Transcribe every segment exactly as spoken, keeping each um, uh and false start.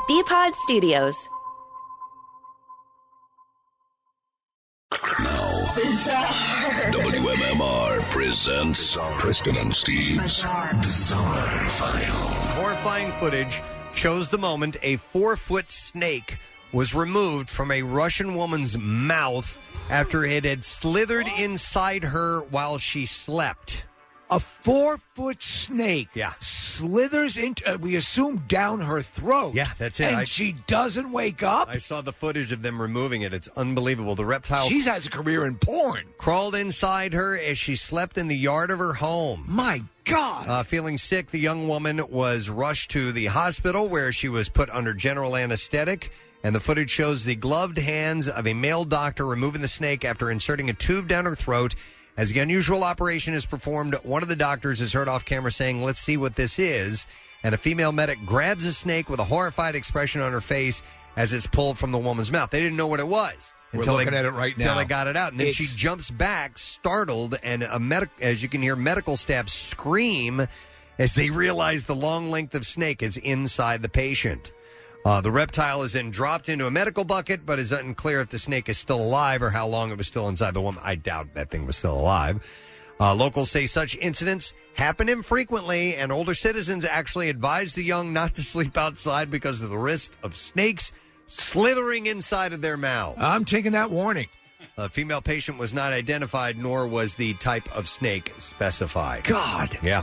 B-Pod Studios. Bizarre. W M M R presents Bizarre. Preston and Steve's Bizarre. Bizarre File. Horrifying footage shows the moment a four-foot snake was removed from a Russian woman's mouth after it had slithered inside her while she slept. A four-foot snake yeah. slithers into, uh, we assume, down her throat. Yeah, that's it. And I, she doesn't wake up? I saw the footage of them removing it. It's unbelievable. The reptile... She has a career in porn. Crawled inside her as she slept in the yard of her home. My God! Uh, feeling sick, the young woman was rushed to the hospital where she was put under general anesthetic. And the footage shows the gloved hands of a male doctor removing the snake after inserting a tube down her throat. As the unusual operation is performed, one of the doctors is heard off camera saying, "Let's see what this is." And a female medic grabs a snake with a horrified expression on her face as it's pulled from the woman's mouth. They didn't know what it was. We're until looking they, at it right now. Until they got it out. And then It's- she jumps back, startled, and a medic, as you can hear, medical staff scream as they realize the long length of snake is inside the patient. Uh, the reptile is then dropped into a medical bucket, but it's unclear if the snake is still alive or how long it was still inside the woman. I doubt that thing was still alive. Uh, locals say such incidents happen infrequently, and older citizens actually advise the young not to sleep outside because of the risk of snakes slithering inside of their mouths. I'm taking that warning. A female patient was not identified, nor was the type of snake specified. God. Yeah.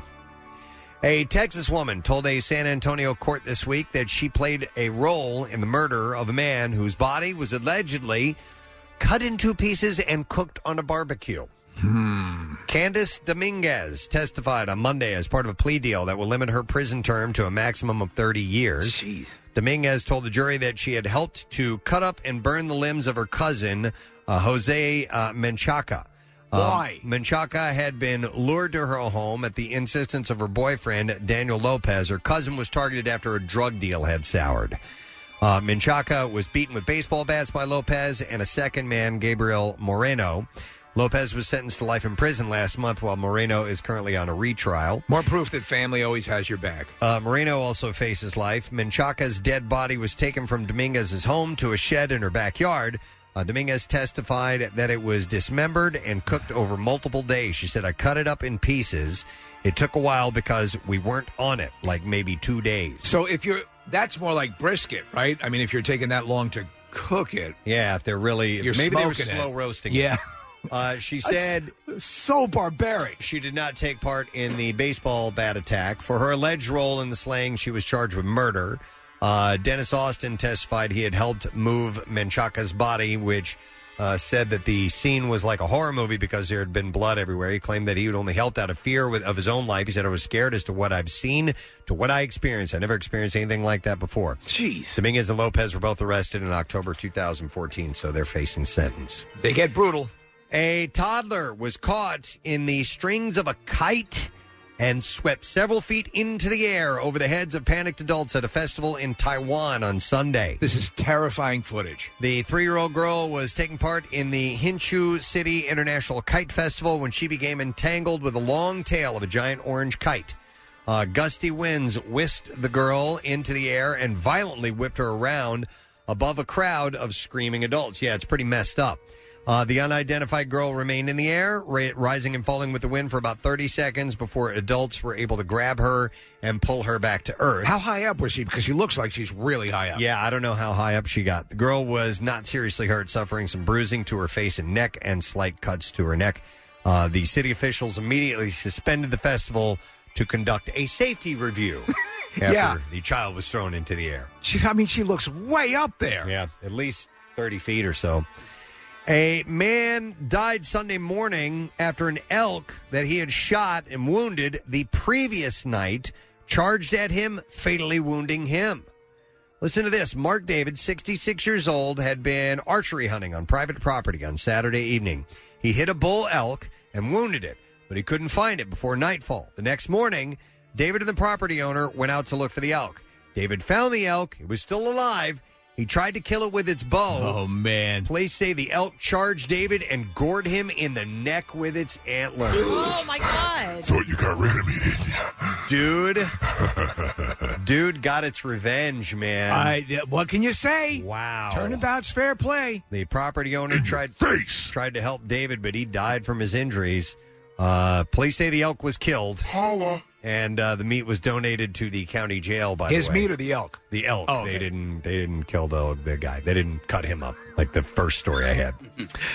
A Texas woman told a San Antonio court this week that she played a role in the murder of a man whose body was allegedly cut into pieces and cooked on a barbecue. Hmm. Candace Dominguez testified on Monday as part of a plea deal that will limit her prison term to a maximum of thirty years. Jeez. Dominguez told the jury that she had helped to cut up and burn the limbs of her cousin, uh, Jose uh, Menchaca. Why? Um, Menchaca had been lured to her home at the insistence of her boyfriend, Daniel Lopez. Her cousin was targeted after a drug deal had soured. Uh, Menchaca was beaten with baseball bats by Lopez and a second man, Gabriel Moreno. Lopez was sentenced to life in prison last month, while Moreno is currently on a retrial. More proof that family always has your back. Uh, Moreno also faces life. Menchaca's dead body was taken from Dominguez's home to a shed in her backyard. Uh, Dominguez testified that it was dismembered and cooked over multiple days. She said, "I cut it up in pieces. It took a while because we weren't on it, like maybe two days. So if you're, that's more like brisket, right? I mean, if you're taking that long to cook it. Yeah, if they're really, You're maybe they were smoking it. slow roasting Yeah. it. Uh, she said so barbaric. She did not take part in the baseball bat attack. For her alleged role in the slaying, she was charged with murder. Uh, Dennis Austin testified he had helped move Menchaca's body, which uh, said that the scene was like a horror movie because there had been blood everywhere. He claimed that he had only helped out of fear with, of his own life. He said, "I was scared as to what I've seen, to what I experienced. I never experienced anything like that before." Jeez. Dominguez and Lopez were both arrested in October two thousand fourteen, so they're facing sentence. They get brutal. A toddler was caught in the strings of a kite and swept several feet into the air over the heads of panicked adults at a festival in Taiwan on Sunday. This is terrifying footage. The three-year-old girl was taking part in the Hsinchu City International Kite Festival when she became entangled with the long tail of a giant orange kite. Uh, gusty winds whisked the girl into the air and violently whipped her around above a crowd of screaming adults. Yeah, it's pretty messed up. Uh, the unidentified girl remained in the air, ra- rising and falling with the wind for about thirty seconds before adults were able to grab her and pull her back to earth. How high up was she? Because she looks like she's really high up. Yeah, I don't know how high up she got. The girl was not seriously hurt, suffering some bruising to her face and neck and slight cuts to her neck. Uh, the city officials immediately suspended the festival to conduct a safety review after Yeah. the child was thrown into the air. She, I mean, she looks way up there. Yeah, at least thirty feet or so. A man died Sunday morning after an elk that he had shot and wounded the previous night charged at him, fatally wounding him. Listen to this. Mark David, sixty-six years old, had been archery hunting on private property on Saturday evening. He hit a bull elk and wounded it, but he couldn't find it before nightfall. The next morning, David and the property owner went out to look for the elk. David found the elk. It was still alive. He tried to kill it with its bow. Oh, man. Police say the elk charged David and gored him in the neck with its antlers. Oh, my God. Thought you got rid of me, didn't you? Dude. Dude got its revenge, man. I, what can you say? Wow. Turnabout's fair play. The property owner tried, tried to help David, but he died from his injuries. Uh, police say the elk was killed. Holla. And uh, the meat was donated to the county jail. By his the way, meat or the elk? The elk. Oh, okay. They didn't. They didn't kill the the guy. They didn't cut him up like the first story I had.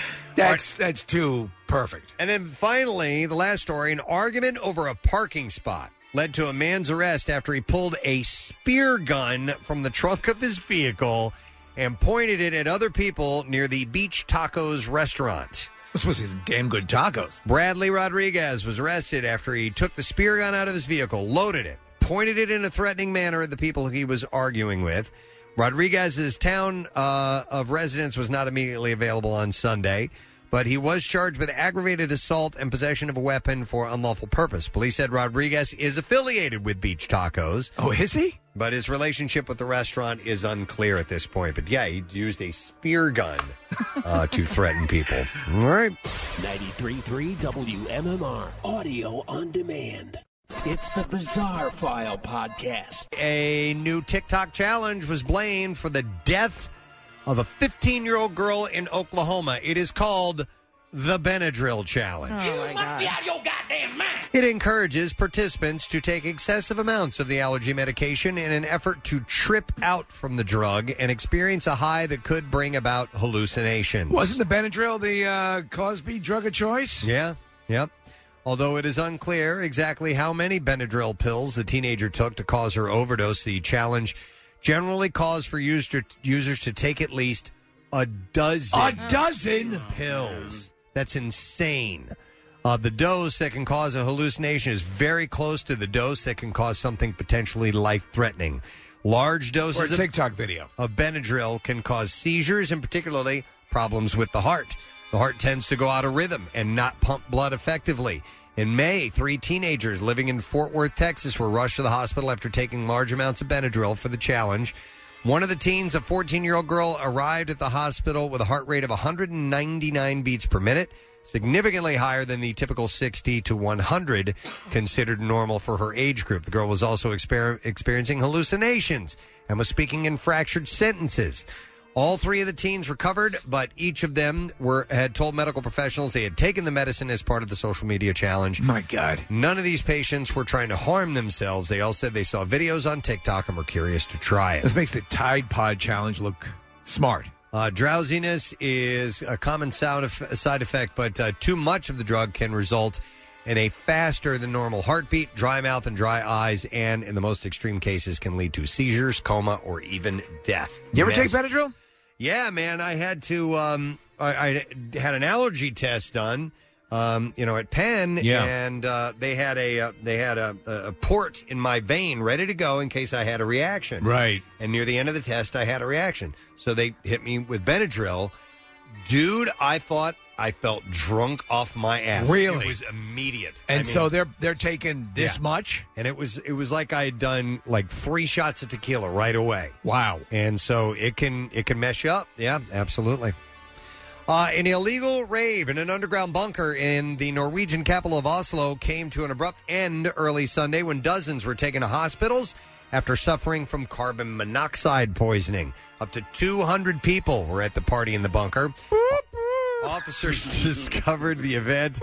That's that's too perfect. And then finally, the last story: an argument over a parking spot led to a man's arrest after he pulled a spear gun from the trunk of his vehicle and pointed it at other people near the Beach Tacos restaurant. It's supposed to be some damn good tacos. Bradley Rodriguez was arrested after he took the spear gun out of his vehicle, loaded it, pointed it in a threatening manner at the people he was arguing with. Rodriguez's town uh, of residence was not immediately available on Sunday, but he was charged with aggravated assault and possession of a weapon for unlawful purpose. Police said Rodriguez is affiliated with Beach Tacos. Oh, is he? But his relationship with the restaurant is unclear at this point. But yeah, he used a spear gun uh, to threaten people. All right. ninety-three point three W M M R, audio on demand. It's the Bizarre File Podcast. A new TikTok challenge was blamed for the death of a fifteen-year-old girl in Oklahoma. It is called the Benadryl Challenge. Oh, you must be out of your goddamn mind. It encourages participants to take excessive amounts of the allergy medication in an effort to trip out from the drug and experience a high that could bring about hallucinations. Wasn't the Benadryl the uh, Cosby drug of choice? Yeah, yep. Although it is unclear exactly how many Benadryl pills the teenager took to cause her overdose, the challenge generally calls for user, users to take at least a dozen. A dozen? Pills. That's insane. Uh, the dose that can cause a hallucination is very close to the dose that can cause something potentially life-threatening. Large doses or a TikTok video. of Benadryl can cause seizures and particularly problems with the heart. The heart tends to go out of rhythm and not pump blood effectively. In May, three teenagers living in Fort Worth, Texas, were rushed to the hospital after taking large amounts of Benadryl for the challenge. One of the teens, a fourteen-year-old girl, arrived at the hospital with a heart rate of one hundred ninety-nine beats per minute, significantly higher than the typical sixty to one hundred considered normal for her age group. The girl was also exper- experiencing hallucinations and was speaking in fractured sentences. All three of the teens recovered, but each of them were had told medical professionals they had taken the medicine as part of the social media challenge. My God. None of these patients were trying to harm themselves. They all said they saw videos on TikTok and were curious to try it. This makes the Tide Pod challenge look smart. Uh, drowsiness is a common sound of, side effect, but uh, too much of the drug can result in a faster than normal heartbeat, dry mouth and dry eyes, and in the most extreme cases can lead to seizures, coma, or even death. You ever Yes. take Benadryl? Yeah, man. I had to. Um, I, I had an allergy test done. Um, you know, at Penn, Yeah. and uh, they had a uh, they had a, a port in my vein ready to go in case I had a reaction. Right. And near the end of the test, I had a reaction. So they hit me with Benadryl. Dude, I thought I felt drunk off my ass. Really? It was immediate. And I mean, so they're they're taking this Yeah. much? and it was it was like I had done like three shots of tequila right away. Wow. And so it can it can mess you up. Yeah, absolutely. Uh, an illegal rave in an underground bunker in the Norwegian capital of Oslo came to an abrupt end early Sunday when dozens were taken to hospitals after suffering from carbon monoxide poisoning. Up to two hundred people were at the party in the bunker. Officers discovered the event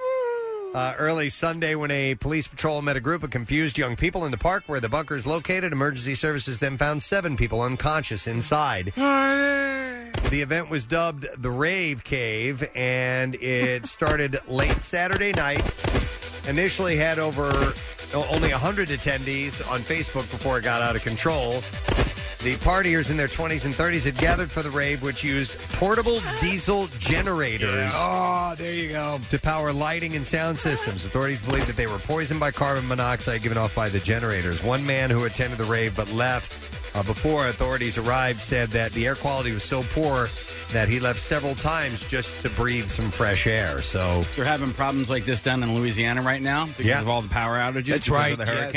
uh, early Sunday when a police patrol met a group of confused young people in the park where the bunker is located. Emergency services then found seven people unconscious inside. The event was dubbed the Rave Cave, and it started late Saturday night. Initially had over only one hundred attendees on Facebook before it got out of control. The partiers in their twenties and thirties had gathered for the rave, which used portable diesel generators Oh, there you go. to power lighting and sound systems. Authorities believe that they were poisoned by carbon monoxide given off by the generators. One man who attended the rave but left uh, before authorities arrived said that the air quality was so poor that he left several times just to breathe some fresh air. So They're having problems like this down in Louisiana right now because Yeah. of all the power outages. That's because right, of the yes. hurricane.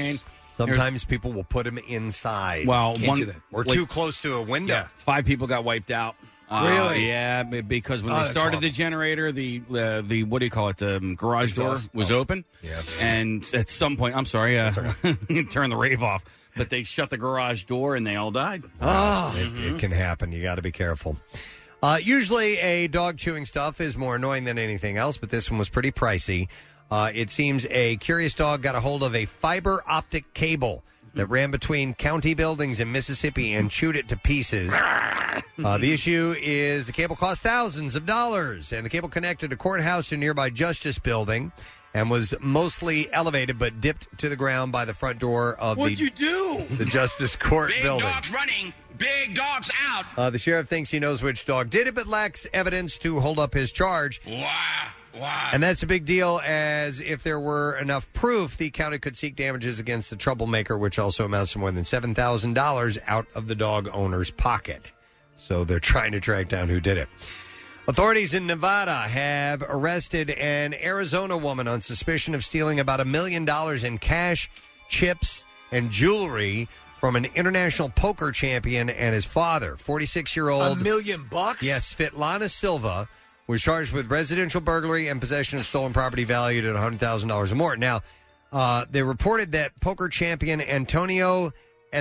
Sometimes people will put him inside. Well, Can't one do that. or like, too close to a window. Yeah. Five people got wiped out. Uh, Really? Yeah, b- because when Oh, they that's started horrible. the generator, the uh, the what do you call it? The um, garage Exhaust. door was Oh. open. Yeah. And at some point, I'm sorry, uh, turn the rave off. But they shut the garage door and they all died. Oh, it, it can happen. You got to be careful. Uh, usually, a dog chewing stuff is more annoying than anything else, but this one was pretty pricey. Uh, it seems a curious dog got a hold of a fiber optic cable that ran between county buildings in Mississippi and chewed it to pieces. Uh, the issue is the cable cost thousands of dollars, and the cable connected a courthouse to nearby Justice Building and was mostly elevated but dipped to the ground by the front door of What'd the, you do? the Justice Court Big building. dog's running. Big dog's out. Uh, the sheriff thinks he knows which dog did it, but lacks evidence to hold up his charge. Wow. Wow. And that's a big deal, as if there were enough proof, the county could seek damages against the troublemaker, which also amounts to more than seven thousand dollars out of the dog owner's pocket. So they're trying to track down who did it. Authorities in Nevada have arrested an Arizona woman on suspicion of stealing about a million dollars in cash, chips, and jewelry from an international poker champion and his father, forty-six-year-old. A million bucks? Yes, Svetlana Silva was charged with residential burglary and possession of stolen property valued at one hundred thousand dollars or more. Now, uh, they reported that poker champion Antonio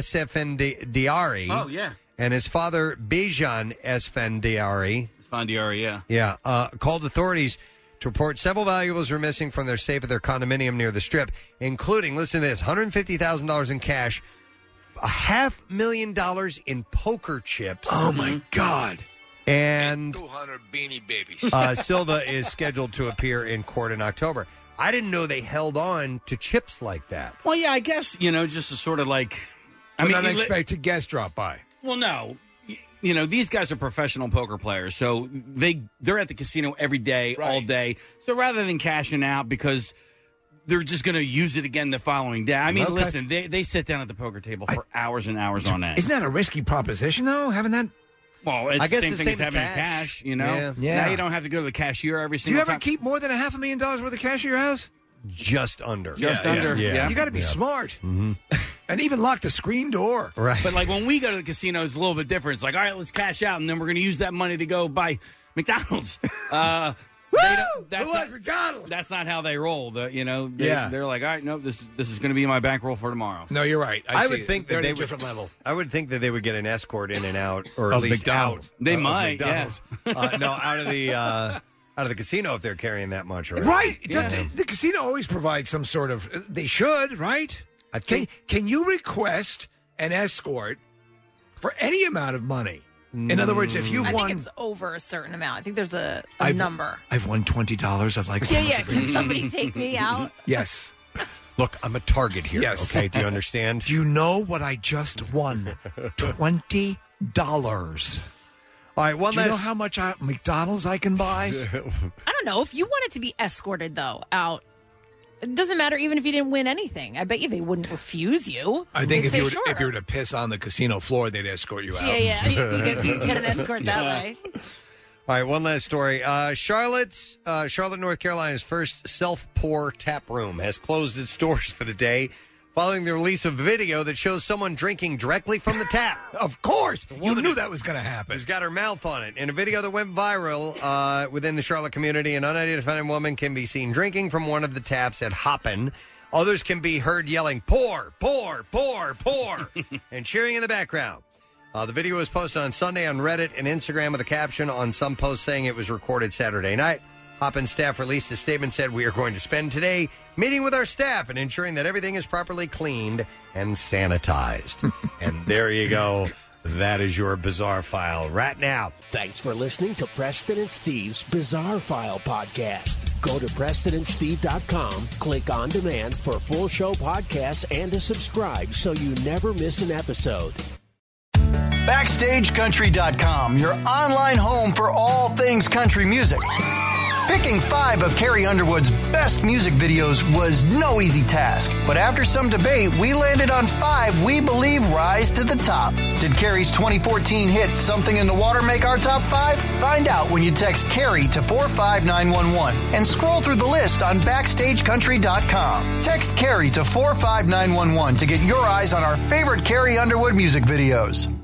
Esfandiari Oh, yeah. and his father Bijan Esfandiari It's Fondiari, yeah. yeah, uh, called authorities to report several valuables were missing from their safe at their condominium near the Strip, including, listen to this, one hundred fifty thousand dollars in cash, a half million dollars in poker chips. Oh, my God. And two hundred beanie babies. uh, Silva is scheduled to appear in court in October. I didn't know they held on to chips like that. Well, yeah, I guess, you know, just to sort of like... I When mean, it- unexpected guest drop by. Well, no. Y- You know, these guys are professional poker players, so they, they're at the casino every day, all Right. day. So rather than cashing out because they're just going to use it again the following day. I mean, Okay. listen, they, they sit down at the poker table for hours and hours on end. Isn't that a risky proposition, though, having that? Well, it's I guess the same the thing same as as having cash. cash, you know? Yeah. Yeah. Now you don't have to go to the cashier every Do single you ever time. keep more than a half a million dollars worth of cash at your house? Just under. Just Yeah, under, yeah. yeah. You got to be smart. Mm-hmm. And even lock the screen door. Right. But like when we go to the casino, it's a little bit different. It's like, all right, let's cash out, and then we're going to use that money to go buy McDonald's. Uh, they don't- that's, Who wants not, McDonald's? that's not how they roll. The, you know, they, Yeah. they're like, all right, no, this this is going to be my bankroll for tomorrow. No, you're right. I, I see would it. think they're that they at a would, different level. I would think that they would get an escort in and out, or at Of least McDonald's. out. They of might, McDonald's. uh, no, out of the uh, out of the casino if they're carrying that much. Already. Right. It Yeah. doesn't- The casino always provides some sort of. They should, right? I Can, think. can you request an escort for any amount of money? In other words, if you've I won. think it's over a certain amount. I think there's a, a I've, number. I've won twenty dollars. I'd like Yeah, someone yeah. to bring- Can somebody take me out? Yes. Look, I'm a target here. Yes. Okay, do you understand? Do you know what I just won? Twenty dollars. All right, one Do you know last. how much I, McDonald's I can buy? I don't know. If you wanted to be escorted, though, out, it doesn't matter even if you didn't win anything. I bet you they wouldn't refuse you. I think They'd if say, you were sure. if you were to piss on the casino floor, they'd escort you out. Yeah, yeah. You, you get, you get an escort that Yeah. way. All right, one last story. Uh, Charlotte's uh, Charlotte, North Carolina's first self-pour tap room has closed its doors for the day, following the release of a video that shows someone drinking directly from the tap. Of course, you woman knew that was going to happen. Who's got her mouth on it. In a video that went viral uh, within the Charlotte community, an unidentified woman can be seen drinking from one of the taps at Hoppin'. Others can be heard yelling, pour, pour, pour, pour, and cheering in the background. Uh, the video was posted on Sunday on Reddit and Instagram with a caption on some posts saying it was recorded Saturday night. Hoppin' staff released a statement, said, "We are going to spend today meeting with our staff and ensuring that everything is properly cleaned and sanitized." And there you go. That is your Bizarre File right now. Thanks for listening to Preston and Steve's Bizarre File podcast. Go to Preston and Steve dot com, click on demand for full show podcasts and to subscribe so you never miss an episode. Backstage Country dot com, your online home for all things country music. Picking five of Carrie Underwood's best music videos was no easy task, but after some debate, we landed on five we believe rise to the top. Did Carrie's twenty fourteen hit Something in the Water make our top five? Find out when you text Carrie to four five nine one one and scroll through the list on backstage country dot com. Text Carrie to four five nine one one to get your eyes on our favorite Carrie Underwood music videos.